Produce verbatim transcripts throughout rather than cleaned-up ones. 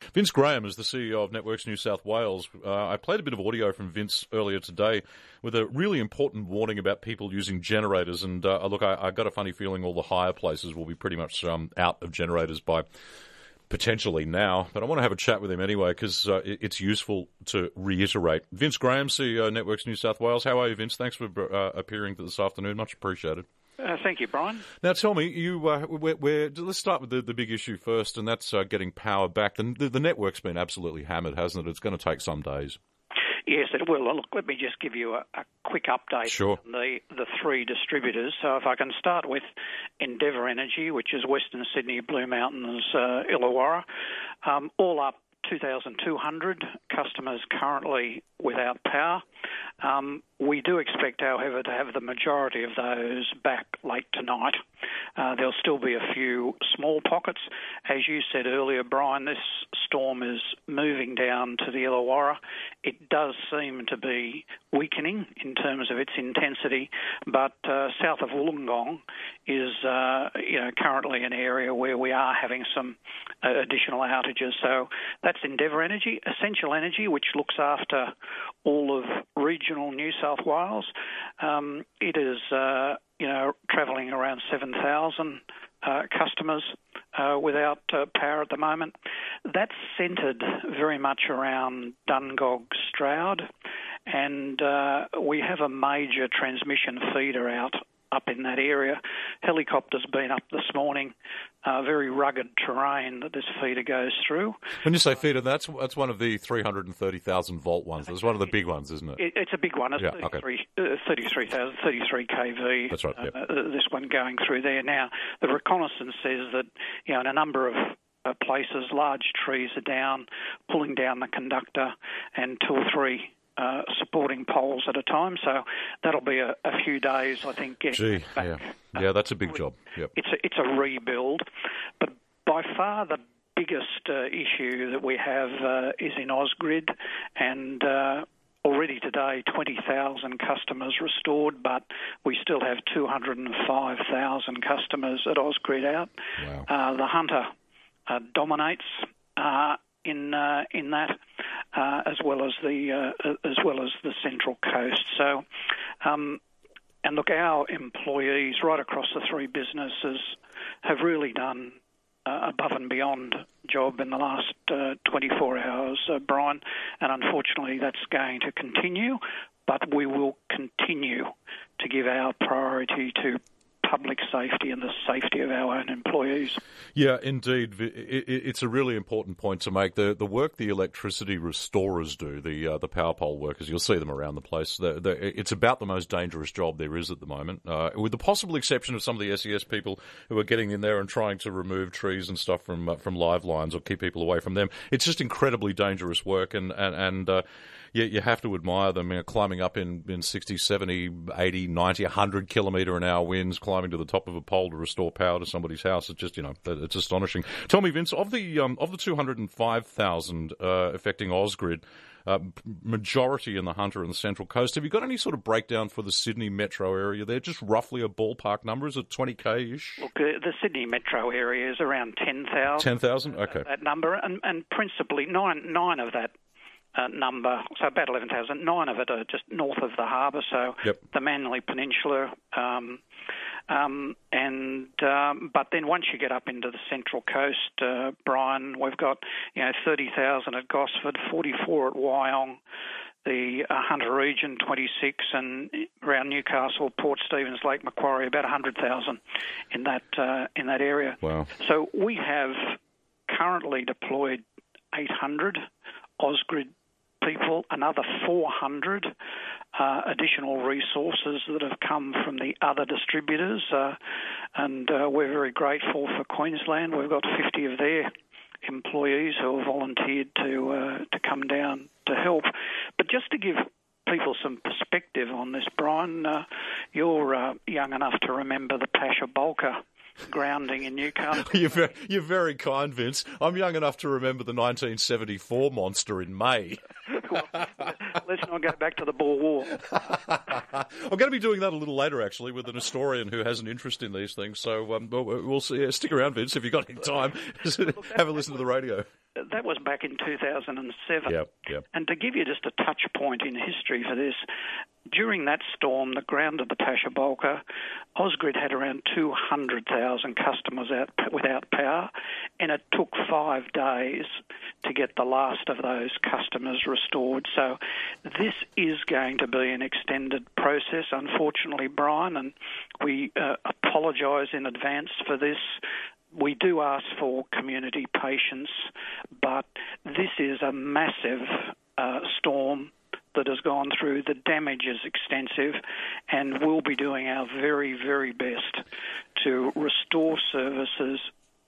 Vince Graham is the C E O of Networks New South Wales. Uh, I played a bit of audio from Vince earlier today with a really important warning about people using generators. And uh, look, I, I got a funny feeling all the higher places will be pretty much um, out of generators by potentially now. But I want to have a chat with him anyway because uh, it, it's useful to reiterate. Vince Graham, C E O of Networks New South Wales. How are you, Vince? Thanks for uh, appearing this afternoon. Much appreciated. Uh, thank you, Brian. Now, tell me, you. Uh, we're, we're, let's start with the, the big issue first, and that's uh, getting power back. The, the, the network's been absolutely hammered, hasn't it? It's going to take some days. Yes, it will. Look, let me just give you a, a quick update sure. on the, the three distributors. So if I can start with Endeavour Energy, which is Western Sydney, Blue Mountains, uh, Illawarra, um, all up two thousand two hundred customers currently without power. Um, we do expect, however, to have the majority of those back late tonight. Uh, there'll still be a few small pockets. As you said earlier, Brian, this storm is moving down to the Illawarra. It does seem to be weakening in terms of its intensity, but uh, south of Wollongong is uh, you know, currently an area where we are having some uh, additional outages. So that's Endeavour Energy. Essential Energy, which looks after all of regional New South Wales. Um, it is, uh, you know, travelling around seven thousand uh, customers uh, without uh, power at the moment. That's centred very much around Dungog Stroud, and uh, we have a major transmission feeder out up in that area. Helicopters been up this morning. Uh, very rugged terrain that this feeder goes through. When you say feeder, that's that's one of the three hundred thirty thousand volt ones. It's one of the big ones, isn't it? it it's a big one. It's yeah, thirty-three, okay. uh, thirty-three thousand, thirty-three kV. That's right, yep. uh, this one going through there. Now, the reconnaissance says that, you know, in a number of uh, places, large trees are down, pulling down the conductor, and two or three Uh, supporting poles at a time, so that'll be a, a few days, I think. Gee, back. yeah, yeah, that's a big job. Yep. It's a, it's a rebuild, but by far the biggest uh, issue that we have uh, is in Ausgrid, and uh, already today twenty thousand customers restored, but we still have two hundred five thousand customers at Ausgrid out. Wow. Uh, the Hunter uh, dominates uh, in uh, in that. Uh, as well as the uh, as well as the Central Coast. So, um, and look, our employees right across the three businesses have really done uh, above and beyond job in the last uh, twenty-four hours, uh, Brian. And unfortunately, that's going to continue. But we will continue to give our priority to public safety and the safety of our own employees. Yeah, indeed. It's a really important point to make. The the work the electricity restorers do, the uh, the power pole workers, you'll see them around the place. They're, they're, it's about the most dangerous job there is at the moment, uh, with the possible exception of some of the S E S people who are getting in there and trying to remove trees and stuff from uh, from live lines or keep people away from them. It's just incredibly dangerous work, and, and, and uh, you, you have to admire them, you know, climbing up in, in sixty, seventy, eighty, ninety, one hundred kilometre an hour winds, climbing to the top of a pole to restore power to somebody's house. It's just, you know, it's astonishing. Tell me, Vince, of the um, of the two hundred five thousand uh, affecting Ausgrid, uh, majority in the Hunter and the Central Coast, have you got any sort of breakdown for the Sydney metro area there? Just roughly a ballpark number? Is it twenty K-ish? Look, uh, the Sydney metro area is around ten thousand. ten thousand? Okay. Uh, that number, and, and principally nine, nine of that Uh, number, so about eleven thousand. Nine of it are just north of the harbour, so yep. the Manly Peninsula. Um, um, and um, but then once you get up into the Central Coast, uh, Brian, we've got, you know, thirty thousand at Gosford, forty-four at Wyong, the uh, Hunter region twenty-six, and around Newcastle, Port Stephens, Lake Macquarie, about one hundred thousand in that uh, in that area. Wow! So we have currently deployed eight hundred Ausgrid people, another four hundred uh, additional resources that have come from the other distributors, uh, and uh, we're very grateful for Queensland. We've got fifty of their employees who have volunteered to uh, to come down to help. But just to give people some perspective on this, Brian, uh, you're uh, young enough to remember the Pasha Bulker grounding in Newcastle. You're very, you're very kind, Vince. I'm young enough to remember the nineteen seventy-four monster in May. Well, let's not go back to the Boer War. I'm going to be doing that a little later, actually, with an historian who has an interest in these things. So um, we'll, we'll see. Stick around, Vince, if you've got any time. Have a listen to the radio. that was back in two thousand seven. Yep, yep. And to give you just a touch point in history for this, during that storm that grounded the Pasha-Bolka, Ausgrid had around two hundred thousand customers out without power, and it took five days to get the last of those customers restored. So this is going to be an extended process, unfortunately, Brian, and we uh, apologise in advance for this. We do ask for community patience, but this is a massive uh, storm that has gone through. The damage is extensive, and we'll be doing our very, very best to restore services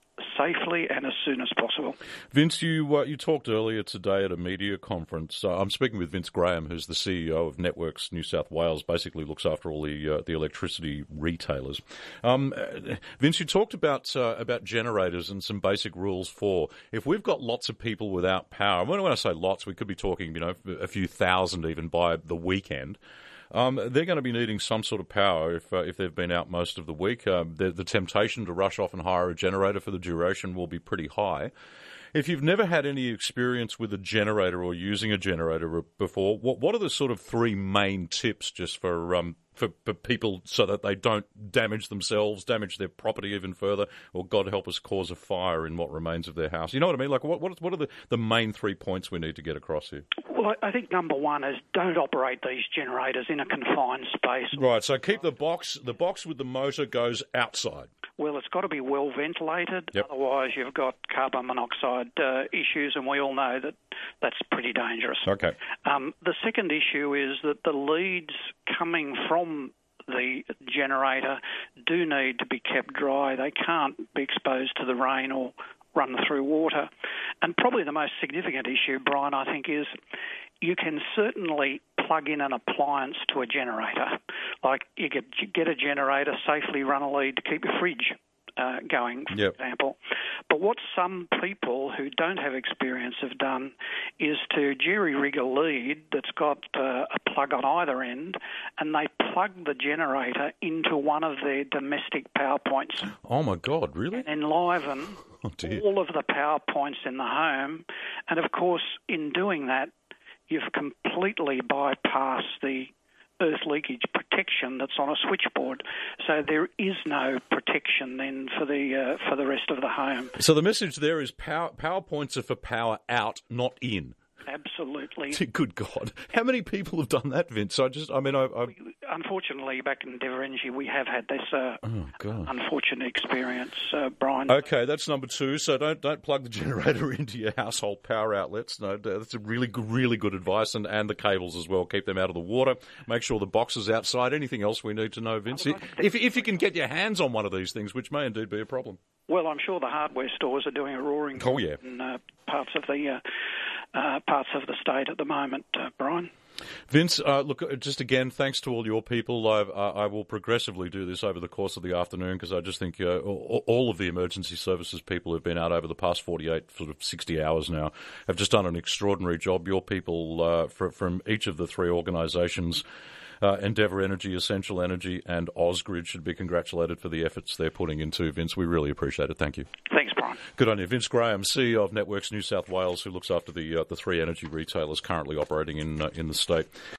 safely and as soon as possible. Vince, you uh, you talked earlier today at a media conference. Uh, I'm speaking with Vince Graham, who's the C E O of Networks New South Wales, basically looks after all the uh, the electricity retailers. Um, uh, Vince, you talked about uh, about generators and some basic rules for if we've got lots of people without power. When, when I say lots, we could be talking, you know, a few thousand even by the weekend. Um, they're going to be needing some sort of power if uh, if they've been out most of the week. Uh, the, the temptation to rush off and hire a generator for the duration will be pretty high. If you've never had any experience with a generator or using a generator before, what what are the sort of three main tips just for um for, for people so that they don't damage themselves, damage their property even further, or God help us, cause a fire in what remains of their house? You know what I mean? Like, what what, what are the, the main three points we need to get across here? Well, I think number one is don't operate these generators in a confined space. Right, so keep the box, the box with the motor goes outside. Well, it's got to be well ventilated, yep. Otherwise you've got carbon monoxide uh, issues, and we all know that that's pretty dangerous. Okay. Um, the second issue is that the leads coming from the generator do need to be kept dry. They can't be exposed to the rain or run through water. And probably the most significant issue, Brian, I think, is you can certainly plug in an appliance to a generator. Like you get, you get a generator, safely run a lead to keep your fridge uh, going, for yep. example. But what some people who don't have experience have done is to jerry-rig a lead that's got uh, a plug on either end, and they plug the generator into one of their domestic power points. Oh, my God, really? And enliven oh, all of the power points in the home. And, of course, in doing that, you've completely bypassed the earth leakage protection that's on a switchboard. So there is no protection then for the uh, for the rest of the home. So the message there is power, power points are for power out, not in. Absolutely. Good God. How many people have done that, Vince? I just, I mean, I... I... Unfortunately, back in Endeavour Energy, we have had this uh, oh, God. unfortunate experience, uh, Brian. Okay, that's number two. So don't don't plug the generator into your household power outlets. No, that's a really good, really good advice. And, and the cables as well. Keep them out of the water. Make sure the box is outside. Anything else we need to know, Vince? If, if you can get your hands on one of these things, which may indeed be a problem. Well, I'm sure the hardware stores are doing a roaring oh, yeah. in uh, parts of the... Uh, Uh, parts of the state at the moment, uh, Brian. Vince, uh, look, just again, thanks to all your people. I've, uh, I will progressively do this over the course of the afternoon because I just think uh, all of the emergency services people who've been out over the past forty-eight, sort of sixty hours now have just done an extraordinary job. Your people uh, for, from each of the three organisations, Uh, Endeavour Energy, Essential Energy and Ausgrid, should be congratulated for the efforts they're putting into. Vince, we really appreciate it. Thank you. Thanks, Brian. Good on you. Vince Graham, C E O of Networks New South Wales, who looks after the uh, the three energy retailers currently operating in uh, in the state.